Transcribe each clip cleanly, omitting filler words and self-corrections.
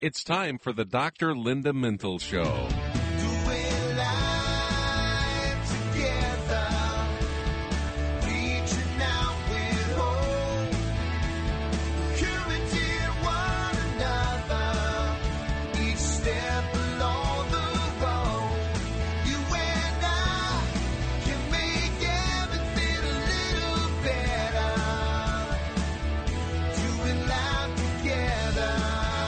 It's time for the Dr. Linda Mintle Show. Doing life together, reaching out with hope, encouraging one another, each step along the road. You and I can make everything a little better, doing life together.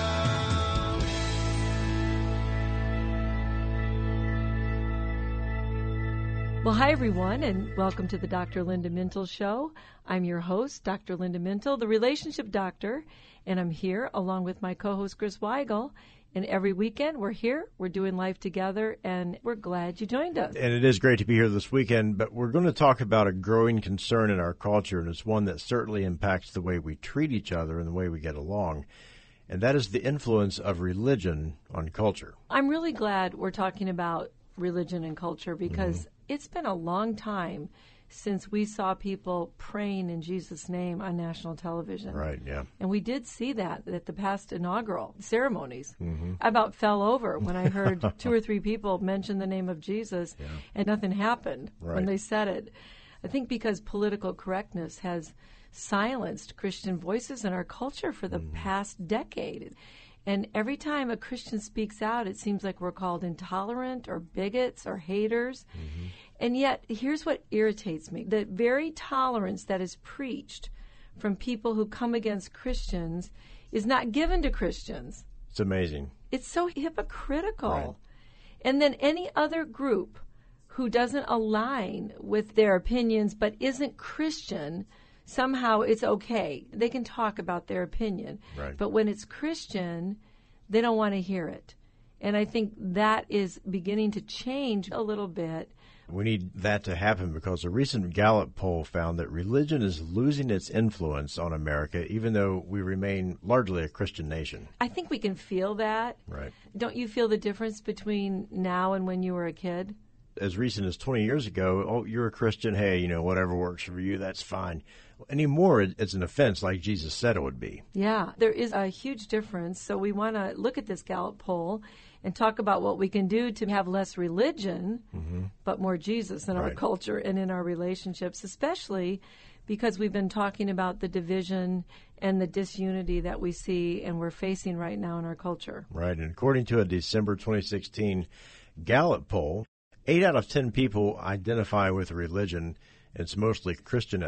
Well, hi, everyone, and welcome to the Dr. Linda Mintle Show. I'm your host, Dr. Linda Mintle, the relationship doctor, and I'm here along with my co-host, Chris Weigel. And every weekend, we're here, we're doing life together, and we're glad you joined us. And it is great to be here this weekend, but we're going to talk about a growing concern in our culture, and it's one that certainly impacts the way we treat each other and the way we get along. And that is the influence of religion on culture. I'm really glad we're talking about religion and culture because it's been a long time since we saw people praying in Jesus' name on national television. Right, yeah. And we did see that at the past inaugural ceremonies. I about fell over when I heard two or three people mention the name of Jesus and nothing happened when they said it. I think because political correctness has silenced Christian voices in our culture for the past decade. And every time a Christian speaks out, it seems like we're called intolerant or bigots or haters. And yet, here's what irritates me. The very tolerance that is preached from people who come against Christians is not given to Christians. It's amazing. It's so hypocritical. Right. And then any other group who doesn't align with their opinions but isn't Christian, somehow it's okay. They can talk about their opinion. Right. But when it's Christian, they don't want to hear it. And I think that is beginning to change a little bit. We need that to happen because a recent Gallup poll found that religion is losing its influence on America, even though we remain largely a Christian nation. I think we can feel that. Right. Don't you feel the difference between now and when you were a kid? As recent as 20 years ago, oh, you're a Christian, hey, whatever works for you, that's fine. Anymore, it's an offense like Jesus said it would be. Yeah, there is a huge difference. So we want to look at this Gallup poll and talk about what we can do to have less religion, but more Jesus in our culture and in our relationships, especially because we've been talking about the division and the disunity that we see and we're facing right now in our culture. Right, and according to a December 2016 Gallup poll, 8 out of 10 people identify with a religion. It's mostly Christian at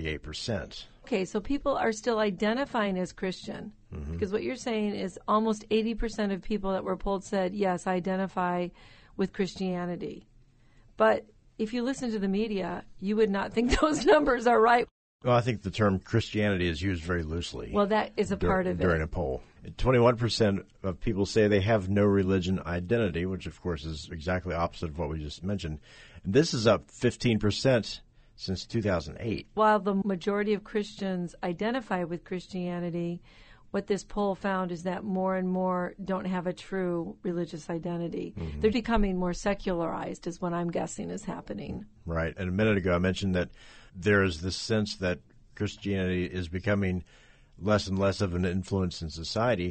78%. Okay, so people are still identifying as Christian. Because what you're saying is almost 80% of people that were polled said, yes, I identify with Christianity. But if you listen to the media, you would not think those numbers are right. Well, I think the term Christianity is used very loosely. Well, that is a part of it. During a poll. 21% of people say they have no religion identity, which, of course, is exactly opposite of what we just mentioned. And this is up 15% since 2008. While the majority of Christians identify with Christianity, what this poll found is that more and more don't have a true religious identity. They're becoming more secularized is what I'm guessing is happening. Right. And a minute ago I mentioned that there is this sense that Christianity is becoming less and less of an influence in society.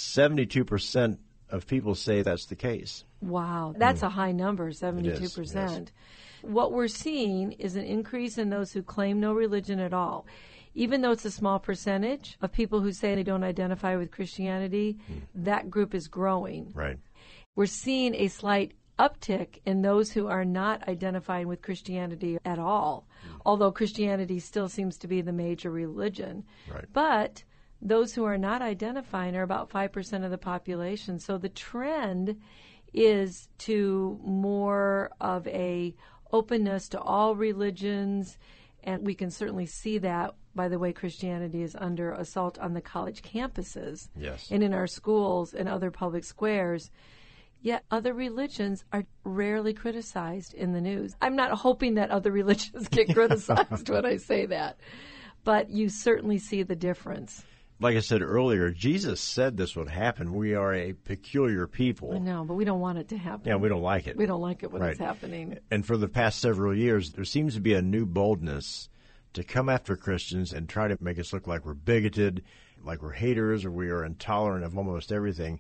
72% of people say that's the case. Wow. That's a high number, 72%. It is, yes. What we're seeing is an increase in those who claim no religion at all. Even though it's a small percentage of people who say they don't identify with Christianity, that group is growing. Right. We're seeing a slight uptick in those who are not identifying with Christianity at all, although Christianity still seems to be the major religion. Right. But those who are not identifying are about 5% of the population. So the trend is to more of a openness to all religions, and we can certainly see that by the way Christianity is under assault on the college campuses and in our schools and other public squares. Yet other religions are rarely criticized in the news. I'm not hoping that other religions get criticized when I say that, but you certainly see the difference. Like I said earlier, Jesus said this would happen. We are a peculiar people. I know, but we don't want it to happen. Yeah, we don't like it. We don't like it when it's happening. And for the past several years, there seems to be a new boldness to come after Christians and try to make us look like we're bigoted. like we're haters or we are intolerant of almost everything.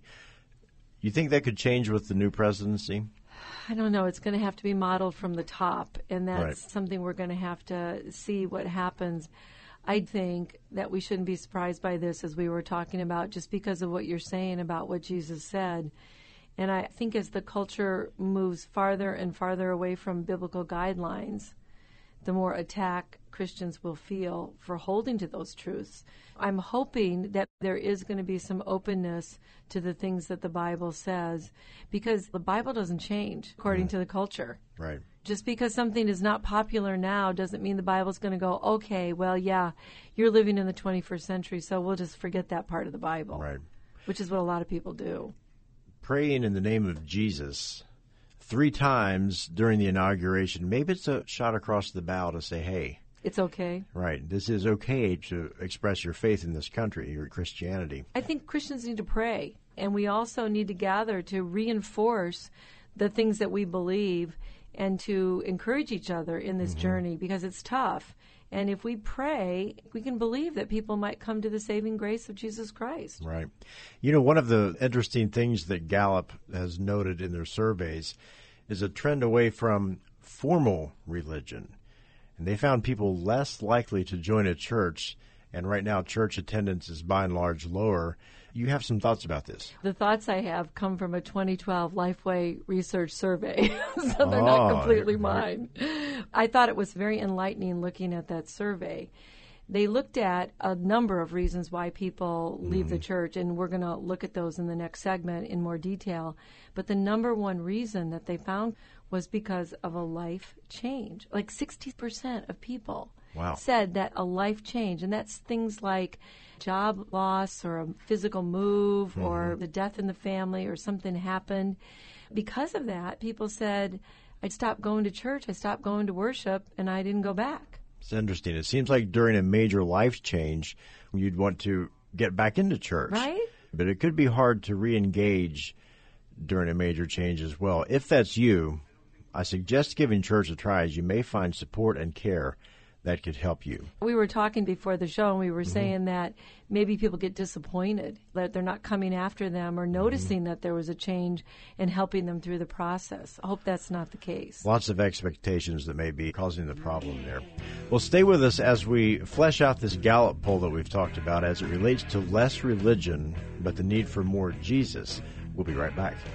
You think that could change with the new presidency? I don't know. It's going to have to be modeled from the top, and that's Right. something we're going to have to see what happens. I think that we shouldn't be surprised by this, as we were talking about, just because of what you're saying about what Jesus said. And I think as the culture moves farther and farther away from biblical guidelines, the more attack Christians will feel for holding to those truths. I'm hoping that there is going to be some openness to the things that the Bible says, because the Bible doesn't change according to the culture. Right. Just because something is not popular now doesn't mean the Bible's going to go, okay, well, yeah, you're living in the 21st century, so we'll just forget that part of the Bible. Right. Which is what a lot of people do. Praying in the name of Jesus 3 times during the inauguration, maybe it's a shot across the bow to say, hey, It's okay. right, this is okay to express your faith in this country, your Christianity. I think Christians need to pray, and we also need to gather to reinforce the things that we believe and to encourage each other in this journey, because it's tough. And if we pray, we can believe that people might come to the saving grace of Jesus Christ. Right. You know, one of the interesting things that Gallup has noted in their surveys is a trend away from formal religion. And they found people less likely to join a church, and right now church attendance is by and large lower. You have some thoughts about this? The thoughts I have come from a 2012 Lifeway research survey, so they're not completely mine. I thought it was very enlightening looking at that survey. They looked at a number of reasons why people leave the church, and we're going to look at those in the next segment in more detail. But the number one reason that they found was because of a life change. Like 60% of people said that a life change, and that's things like job loss or a physical move or the death in the family or something happened. Because of that, people said, I stopped going to church, I stopped going to worship, and I didn't go back. It's interesting. It seems like during a major life change, you'd want to get back into church. Right? But it could be hard to re-engage during a major change as well. If that's you, I suggest giving church a try, as you may find support and care that could help you. We were talking before the show, and we were saying that maybe people get disappointed that they're not coming after them or noticing that there was a change and helping them through the process. I hope that's not the case. Lots of expectations that may be causing the problem there. Well, stay with us as we flesh out this Gallup poll that we've talked about as it relates to less religion, but the need for more Jesus. We'll be right back.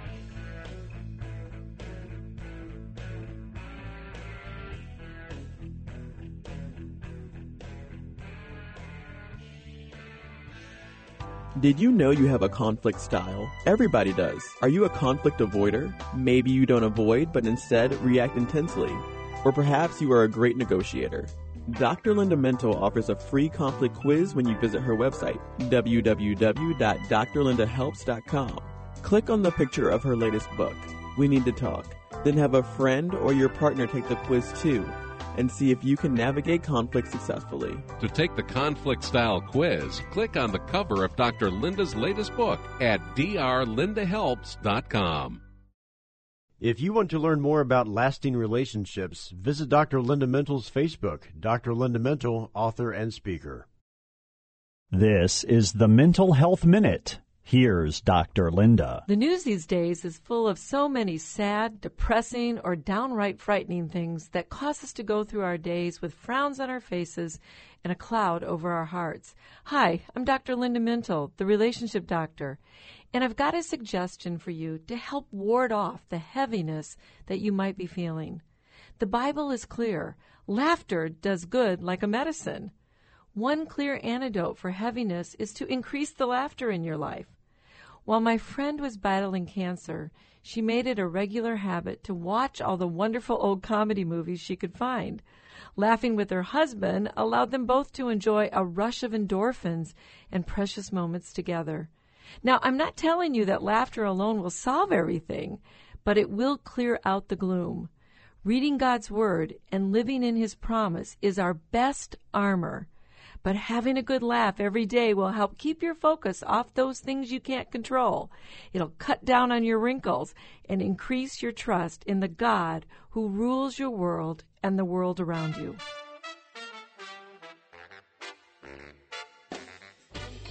Did you know you have a conflict style? Everybody does. Are you a conflict avoider? Maybe you don't avoid, but instead react intensely. Or perhaps you are a great negotiator. Dr. Linda Mental offers a free conflict quiz when you visit her website, www.drlindahelps.com. Click on the picture of her latest book, We Need to Talk. Then have a friend or your partner take the quiz too, and see if you can navigate conflict successfully. To take the conflict-style quiz, click on the cover of Dr. Linda's latest book at drlindahelps.com. If you want to learn more about lasting relationships, visit Dr. Linda Mental's Facebook, Dr. Linda Mental, author and speaker. This is the Mental Health Minute. Here's Dr. Linda. The news these days is full of so many sad, depressing, or downright frightening things that cause us to go through our days with frowns on our faces and a cloud over our hearts. Hi, I'm Dr. Linda Mental, the relationship doctor, and I've got a suggestion for you to help ward off the heaviness that you might be feeling. The Bible is clear. Laughter does good like a medicine. One clear antidote for heaviness is to increase the laughter in your life. While my friend was battling cancer, she made it a regular habit to watch all the wonderful old comedy movies she could find. Laughing with her husband allowed them both to enjoy a rush of endorphins and precious moments together. Now, I'm not telling you that laughter alone will solve everything, but it will clear out the gloom. Reading God's Word and living in His promise is our best armor. But having a good laugh every day will help keep your focus off those things you can't control. It'll cut down on your wrinkles and increase your trust in the God who rules your world and the world around you.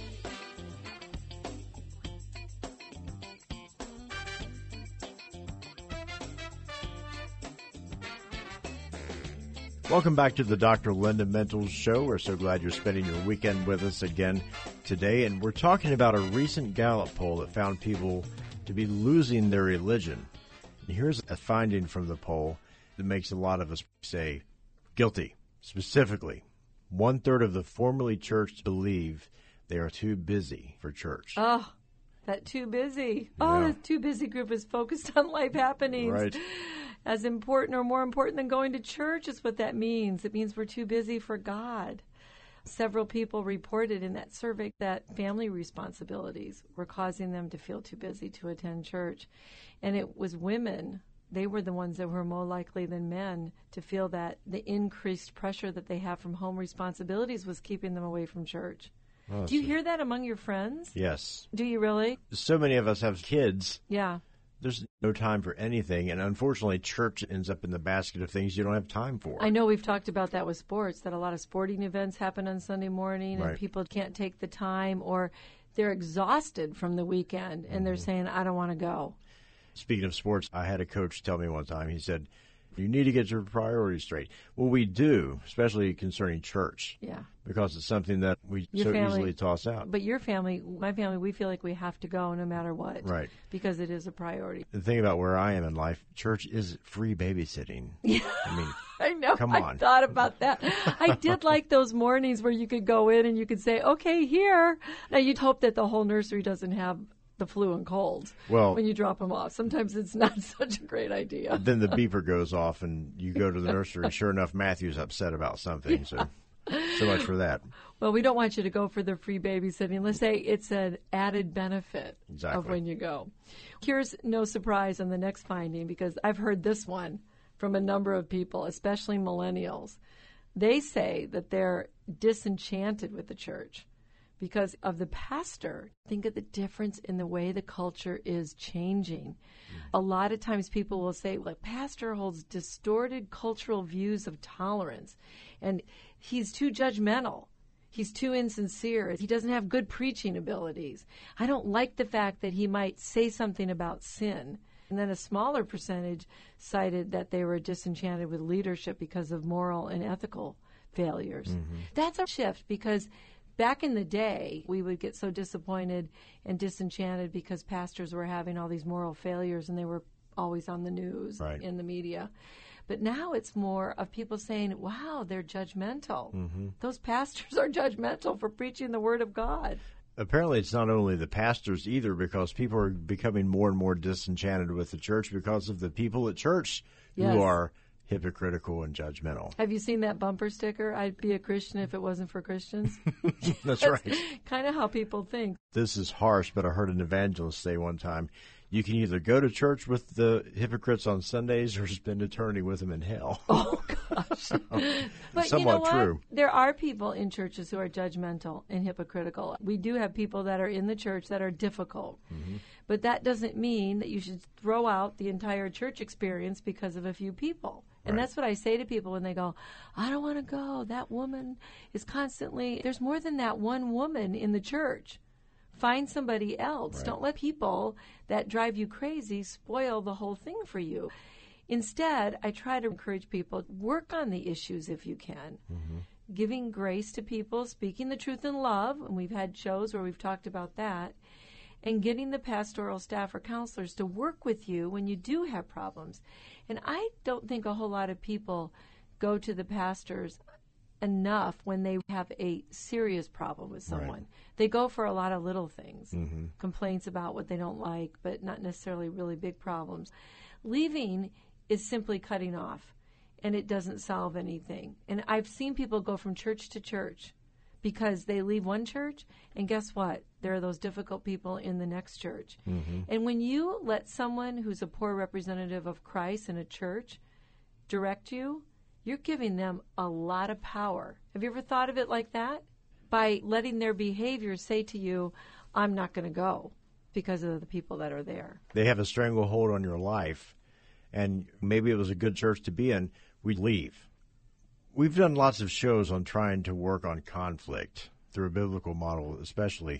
Welcome back to the Dr. Linda Mental Show. We're so glad you're spending your weekend with us again today. And we're talking about a recent Gallup poll that found people to be losing their religion. And here's a finding from the poll that makes a lot of us say guilty. Specifically, 1/3 of the formerly churched believe they are too busy for church. Oh, that too busy. Yeah. Oh, the too busy group is focused on life happenings. Right. As important or more important than going to church is what that means. It means we're too busy for God. Several people reported in that survey that family responsibilities were causing them to feel too busy to attend church. And it was women. They were the ones that were more likely than men to feel that the increased pressure that they have from home responsibilities was keeping them away from church. Oh, Do you hear that among your friends? Yes. Do you really? So many of us have kids. Yeah. There's no time for anything, and unfortunately, church ends up in the basket of things you don't have time for. I know we've talked about that with sports, that a lot of sporting events happen on Sunday morning, Right. and people can't take the time, or they're exhausted from the weekend, and they're saying, I don't want to go. Speaking of sports, I had a coach tell me one time, he said, you need to get your priorities straight. Well, we do, especially concerning church. Yeah. Because it's something that we Your so family- easily toss out. But your family, my family, we feel like we have to go no matter what. Right. Because it is a priority. The thing about where I am in life, church is free babysitting. Yeah. I mean, I know. Come on. I thought about that. I did like those mornings where you could go in and you could say, okay, here. Now, you'd hope that the whole nursery doesn't have the flu and colds Well- when you drop them off. Sometimes it's not such a great idea. then the beeper goes off and you go to the nursery. Sure enough, Matthew's upset about something. So much for that. Well, we don't want you to go for the free babysitting. Let's say it's an added benefit Exactly. of when you go. Here's no surprise on the next finding, because I've heard this one from a number of people, especially millennials. They say that they're disenchanted with the church because of the pastor. Think of the difference in the way the culture is changing. A lot of times people will say, well, pastor holds distorted cultural views of tolerance, and he's too judgmental. He's too insincere. He doesn't have good preaching abilities. I don't like the fact that he might say something about sin. And then a smaller percentage cited that they were disenchanted with leadership because of moral and ethical failures. That's a shift, because back in the day, we would get so disappointed and disenchanted because pastors were having all these moral failures and they were always on the news, Right. in the media. But now it's more of people saying, wow, they're judgmental. Those pastors are judgmental for preaching the Word of God. Apparently, it's not only the pastors either, because people are becoming more and more disenchanted with the church because of the people at church Yes. who are hypocritical and judgmental. Have you seen that bumper sticker? I'd be a Christian if it wasn't for Christians. That's right. Kind of how people think. This is harsh, but I heard an evangelist say one time, you can either go to church with the hypocrites on Sundays or spend eternity with them in hell. Oh, gosh. But you Somewhat know what? true. There are people in churches who are judgmental and hypocritical. We do have people that are in the church that are difficult. But that doesn't mean that you should throw out the entire church experience because of a few people. And Right. that's what I say to people when they go, I don't want to go. That woman is constantly, there's more than that one woman in the church. Find somebody else. Right. Don't let people that drive you crazy spoil the whole thing for you. Instead, I try to encourage people, work on the issues if you can. Giving grace to people, speaking the truth in love, and we've had shows where we've talked about that, and getting the pastoral staff or counselors to work with you when you do have problems. And I don't think a whole lot of people go to the pastors enough when they have a serious problem with someone. They go for a lot of little things, complaints about what they don't like, but not necessarily really big problems. Leaving is simply cutting off, and it doesn't solve anything. And I've seen people go from church to church because they leave one church, and guess what? There are those difficult people in the next church. And when you let someone who's a poor representative of Christ in a church direct you, you're giving them a lot of power. Have you ever thought of it like that? By letting their behavior say to you, I'm not going to go because of the people that are there. They have a stranglehold on your life, and maybe it was a good church to be in, we'd leave. We've done lots of shows on trying to work on conflict through a biblical model especially.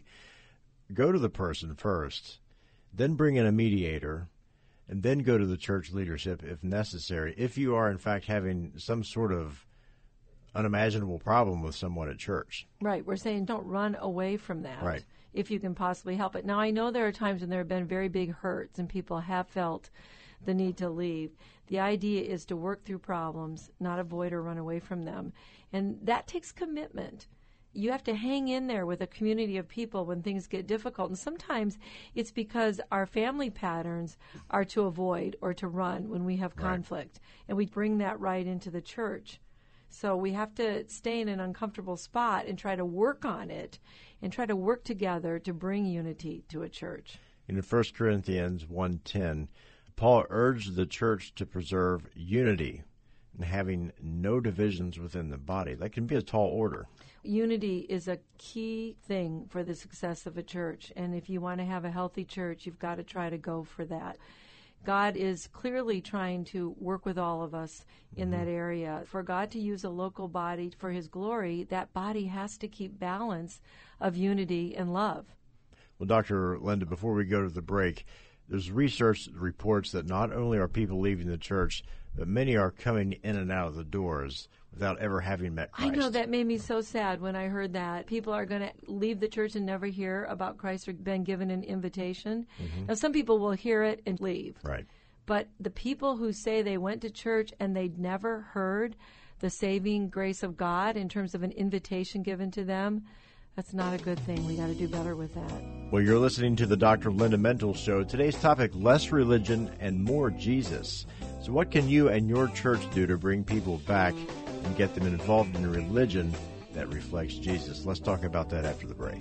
Go to the person first, then bring in a mediator, and then go to the church leadership if necessary. If you are, in fact, having some sort of unimaginable problem with someone at church. Right. We're saying don't run away from that. Right. If you can possibly help it. Now, I know there are times when there have been very big hurts and people have felt the need to leave. The idea is to work through problems, not avoid or run away from them. And that takes commitment. You have to hang in there with a community of people when things get difficult. And sometimes it's because our family patterns are to avoid or to run when we have conflict. And we bring that right into the church. So we have to stay in an uncomfortable spot and try to work on it and try to work together to bring unity to a church. In 1 Corinthians 1:10, Paul urged the church to preserve unity and having no divisions within the body. That can be a tall order. Unity is a key thing for the success of a church. And if you want to have a healthy church, you've got to try to go for that. God is clearly trying to work with all of us in that area. For God to use a local body for His glory, that body has to keep balance of unity and love. Well, Dr. Linda, before we go to the break, there's research that reports that not only are people leaving the church, but many are coming in and out of the doors without ever having met Christ. I know, that made me so sad when I heard that. People are going to leave the church and never hear about Christ or been given an invitation. Now, some people will hear it and leave. Right. But the people who say they went to church and they'd never heard the saving grace of God in terms of an invitation given to them, that's not a good thing. We got to do better with that. Well, you're listening to the Dr. Linda Mental Show. Today's topic, less religion and more Jesus. So what can you and your church do to bring people back and get them involved in a religion that reflects Jesus? Let's talk about that after the break.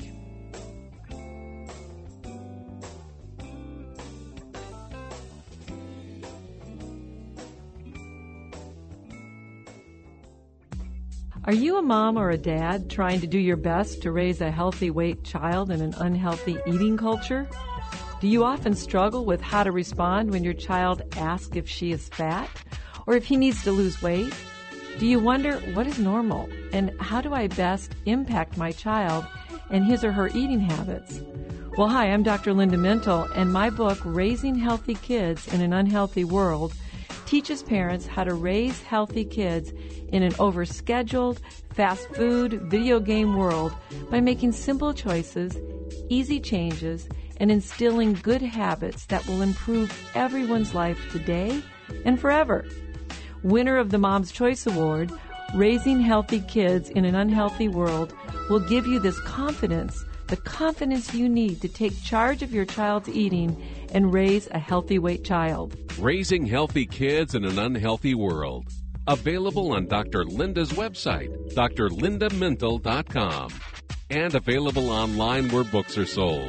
Are you a mom or a dad trying to do your best to raise a healthy weight child in an unhealthy eating culture? Do you often struggle with how to respond when your child asks if she is fat or if he needs to lose weight? Do you wonder what is normal and how do I best impact my child and his or her eating habits? Well, hi, I'm Dr. Linda Mental, and my book, Raising Healthy Kids in an Unhealthy World, teaches parents how to raise healthy kids in an overscheduled, fast food, video game world by making simple choices, easy changes, and instilling good habits that will improve everyone's life today and forever. Winner of the Mom's Choice Award, Raising Healthy Kids in an Unhealthy World will give you this confidence, the confidence you need to take charge of your child's eating and raise a healthy weight child. Raising Healthy Kids in an Unhealthy World. Available on Dr. Linda's website, drlindamental.com, and available online where books are sold.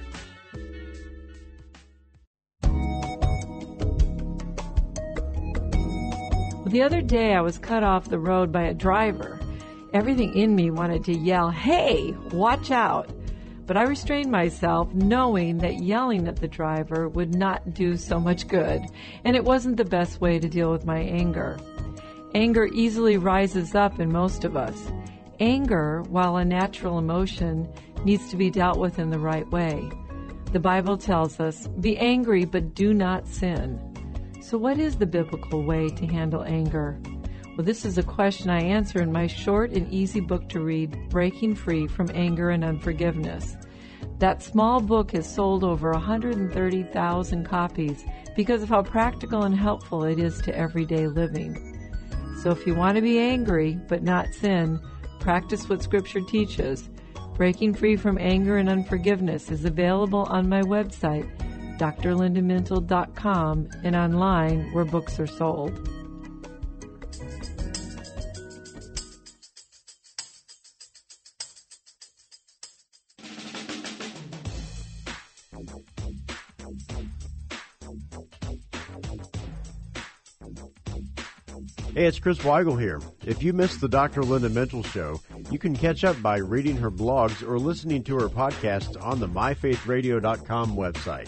The other day I was cut off the road by a driver. Everything in me wanted to yell, "Hey, watch out!" But I restrained myself, knowing that yelling at the driver would not do so much good, and it wasn't the best way to deal with my anger. Anger easily rises up in most of us. Anger, while a natural emotion, needs to be dealt with in the right way. The Bible tells us, "Be angry, but do not sin." So what is the biblical way to handle anger? Well, this is a question I answer in my short and easy book to read, Breaking Free from Anger and Unforgiveness. That small book has sold over 130,000 copies because of how practical and helpful it is to everyday living. So if you want to be angry but not sin, practice what Scripture teaches. Breaking Free from Anger and Unforgiveness is available on my website, drlindamental.com, and online where books are sold. Hey, it's Chris Weigel here. If you missed the Dr. Linda Mental Show, you can catch up by reading her blogs or listening to her podcast on the myfaithradio.com website.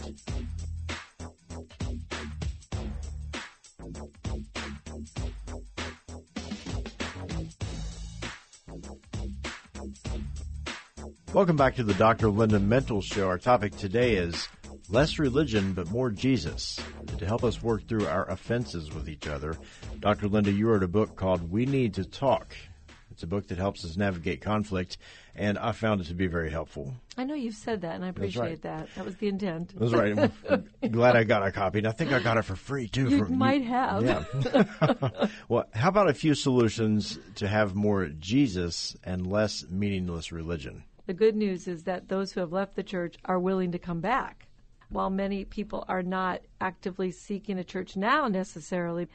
Welcome back to the Dr. Linda Mental Show. Our topic today is less religion, but more Jesus. And to help us work through our offenses with each other, Dr. Linda, you wrote a book called We Need to Talk. It's a book that helps us navigate conflict, and I found it to be very helpful. I know you've said that, and I appreciate that. That was the intent. That's right. I'm glad I got a copy, and I think I got it for free, too. You might have. Yeah. Well, how about a few solutions to have more Jesus and less meaningless religion? The good news is that those who have left the church are willing to come back. While many people are not actively seeking a church now necessarily,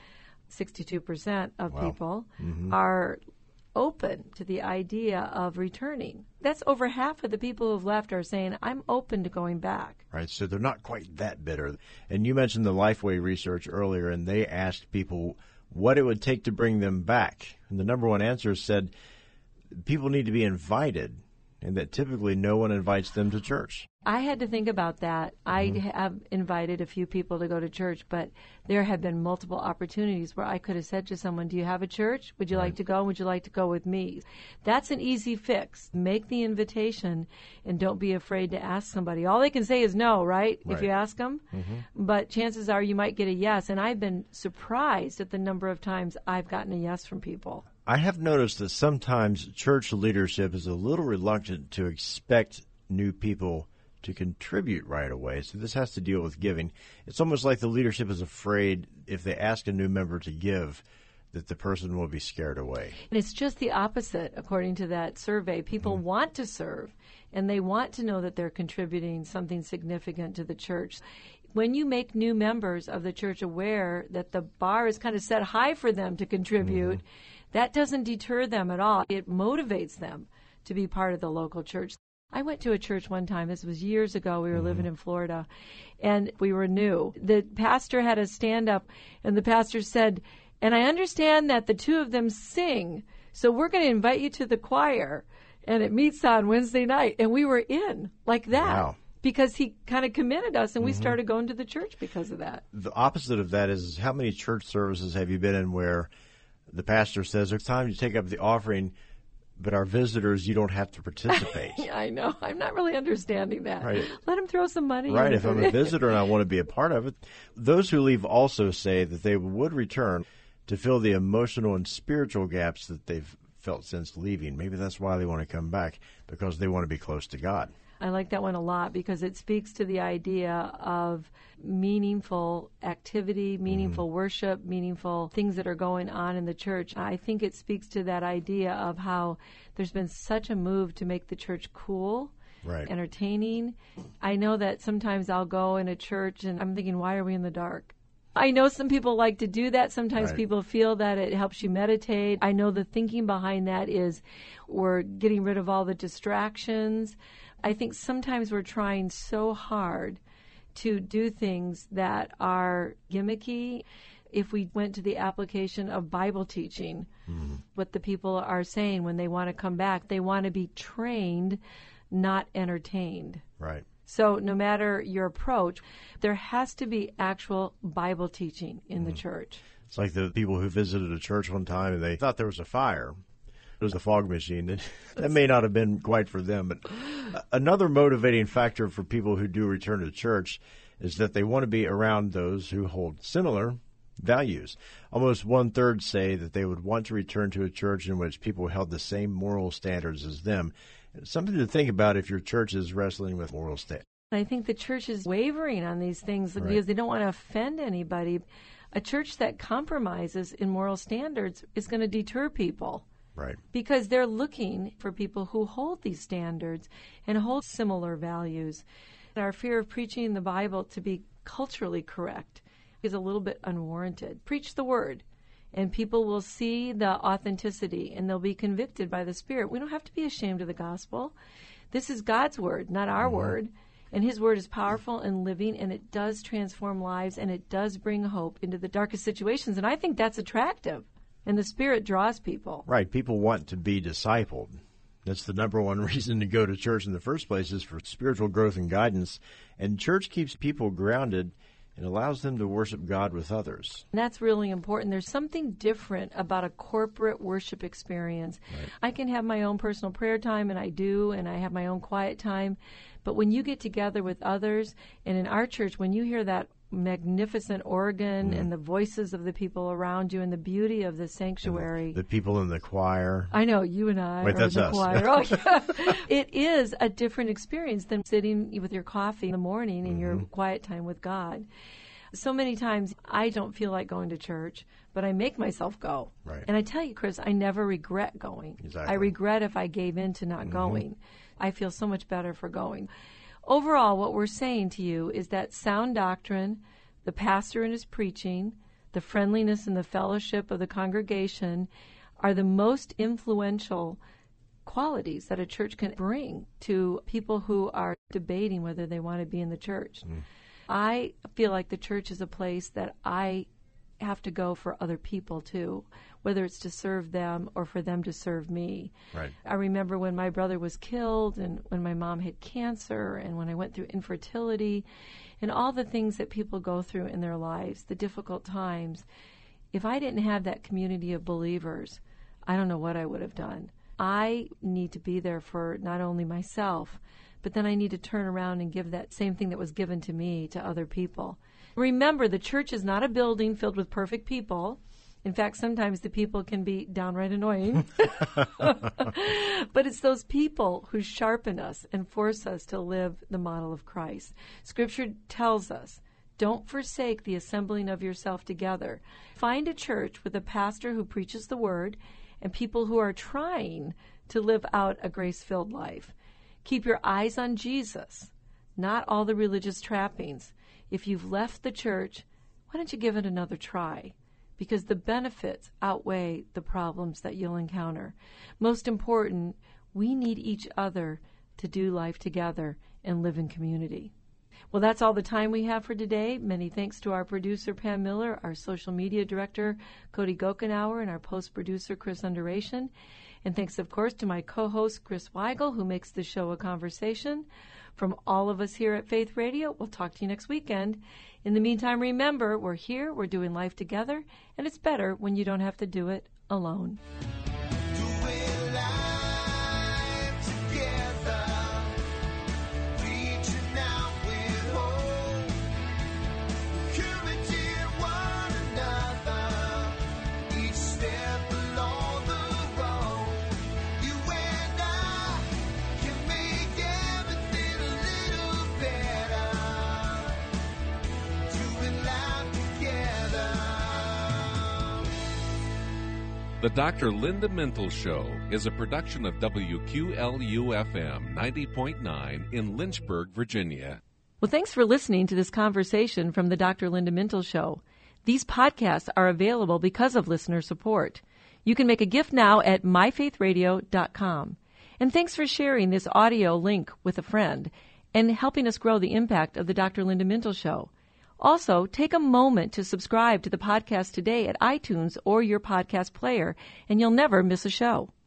62% of people are open to the idea of returning. That's over half of the people who have left are saying, I'm open to going back. Right, so they're not quite that bitter. And you mentioned the Lifeway research earlier, and they asked people what it would take to bring them back. And the number one answer said people need to be invited, and that typically no one invites them to church. I had to think about that. I have invited a few people to go to church, but there have been multiple opportunities where I could have said to someone, do you have a church? Would you like to go? Would you like to go with me? That's an easy fix. Make the invitation and don't be afraid to ask somebody. All they can say is no, right? If you ask them. But chances are you might get a yes, and I've been surprised at the number of times I've gotten a yes from people. I have noticed that sometimes church leadership is a little reluctant to expect new people to contribute right away. So this has to deal with giving. It's almost like the leadership is afraid if they ask a new member to give, that the person will be scared away. And it's just the opposite, according to that survey. People want to serve, and they want to know that they're contributing something significant to the church. When you make new members of the church aware that the bar is kind of set high for them to contribute, that doesn't deter them at all. It motivates them to be part of the local church. I went to a church one time. This was years ago. We were living in Florida, and we were new. The pastor had a stand-up, and the pastor said, and I understand that the two of them sing, so we're going to invite you to the choir, and it meets on Wednesday night. And we were in like that. Wow. Because he kind of committed us, and we started going to the church because of that. The opposite of that is, how many church services have you been in where the pastor says, it's time to take up the offering, but our visitors, you don't have to participate? Yeah, I know. I'm not really understanding that. Right. Let them throw some money Right. in. If I'm a visitor and I want to be a part of it. Those who leave also say that they would return to fill the emotional and spiritual gaps that they've felt since leaving. Maybe that's why they want to come back, because they want to be close to God. I like that one a lot because it speaks to the idea of meaningful activity, meaningful worship, meaningful things that are going on in the church. I think it speaks to that idea of how there's been such a move to make the church cool, entertaining. I know that sometimes I'll go in a church and I'm thinking, why are we in the dark? I know some people like to do that. Sometimes people feel that it helps you meditate. I know the thinking behind that is we're getting rid of all the distractions. I think sometimes we're trying so hard to do things that are gimmicky. If we went to the application of Bible teaching, what the people are saying when they want to come back, they want to be trained, not entertained. Right. So no matter your approach, there has to be actual Bible teaching in the church. It's like the people who visited a church one time and they thought there was a fire. It was a fog machine. That may not have been quite for them. But another motivating factor for people who do return to church is that they want to be around those who hold similar values. Almost 1/3 say that they would want to return to a church in which people held the same moral standards as them. It's something to think about if your church is wrestling with moral standards. I think the church is wavering on these things because they don't want to offend anybody. A church that compromises in moral standards is going to deter people. Right. Because they're looking for people who hold these standards and hold similar values. Our fear of preaching the Bible to be culturally correct is a little bit unwarranted. Preach the word, and people will see the authenticity, and they'll be convicted by the Spirit. We don't have to be ashamed of the gospel. This is God's word, not our word. And his word is powerful and living, and it does transform lives, and it does bring hope into the darkest situations. And I think that's attractive. And the Spirit draws people. Right. People want to be discipled. That's the number one reason to go to church in the first place, is for spiritual growth and guidance. And church keeps people grounded and allows them to worship God with others. And that's really important. There's something different about a corporate worship experience. Right. I can have my own personal prayer time, and I do, and I have my own quiet time. But when you get together with others, and in our church, when you hear that magnificent organ and the voices of the people around you and the beauty of the sanctuary. The people in the choir. I know, you and I Wait, are that's in the us. choir. Oh, yeah. It is a different experience than sitting with your coffee in the morning in your quiet time with God. So many times I don't feel like going to church, but I make myself go. Right. And I tell you, Chris, I never regret going. Exactly. I regret if I gave in to not going. I feel so much better for going. Overall, what we're saying to you is that sound doctrine, the pastor and his preaching, the friendliness and the fellowship of the congregation are the most influential qualities that a church can bring to people who are debating whether they want to be in the church. I feel like the church is a place that I have to go for other people too, whether it's to serve them or for them to serve me. Right. I remember when my brother was killed and when my mom had cancer and when I went through infertility and all the things that people go through in their lives, the difficult times. If I didn't have that community of believers, I don't know what I would have done. I need to be there for not only myself, but then I need to turn around and give that same thing that was given to me to other people. Remember, the church is not a building filled with perfect people. In fact, sometimes the people can be downright annoying. But it's those people who sharpen us and force us to live the model of Christ. Scripture tells us, don't forsake the assembling of yourself together. Find a church with a pastor who preaches the word and people who are trying to live out a grace-filled life. Keep your eyes on Jesus, not all the religious trappings. If you've left the church, why don't you give it another try? Because the benefits outweigh the problems that you'll encounter. Most important, we need each other to do life together and live in community. Well, that's all the time we have for today. Many thanks to our producer, Pam Miller, our social media director, Cody Gokenauer, and our post-producer, Chris Underation. And thanks, of course, to my co-host, Chris Weigel, who makes the show a conversation. From all of us here at Faith Radio, we'll talk to you next weekend. In the meantime, remember, we're here, we're doing life together, and it's better when you don't have to do it alone. Doing life together, reaching out with hope, encouraging one another, each step along the road. You and I can make everything a little better, doing life together. The Dr. Linda Mental Show is a production of WQLU-FM 90.9 in Lynchburg, Virginia. Well, thanks for listening to this conversation from the Dr. Linda Mintle Show. These podcasts are available because of listener support. You can make a gift now at myfaithradio.com. And thanks for sharing this audio link with a friend and helping us grow the impact of the Dr. Linda Mintle Show. Also, take a moment to subscribe to the podcast today at iTunes or your podcast player, and you'll never miss a show.